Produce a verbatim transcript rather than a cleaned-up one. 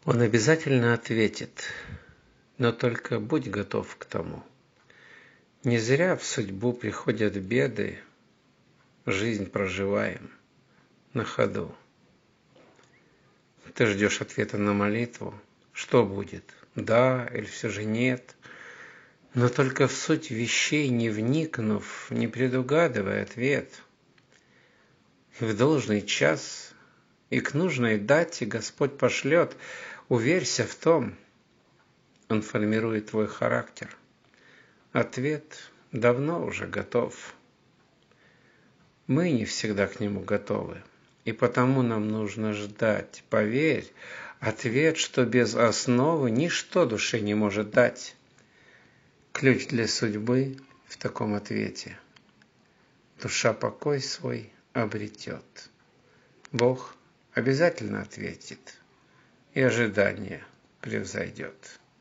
Он обязательно ответит, но только будь готов к тому. Не зря в судьбу приходят беды, жизнь проживаем на ходу. Ты ждешь ответа на молитву, что будет, да или все же нет, но только в суть вещей не вникнув, не предугадывая ответ. И в должный час и к нужной дате Господь пошлет, уверься в том, Он формирует твой характер. Ответ давно уже готов. Мы не всегда к нему готовы, и потому нам нужно ждать. Поверь, ответ, что без основы ничто душе не может дать. Ключ для судьбы в таком ответе. Душа покой свой обретет. Бог обязательно ответит, и ожидание превзойдет.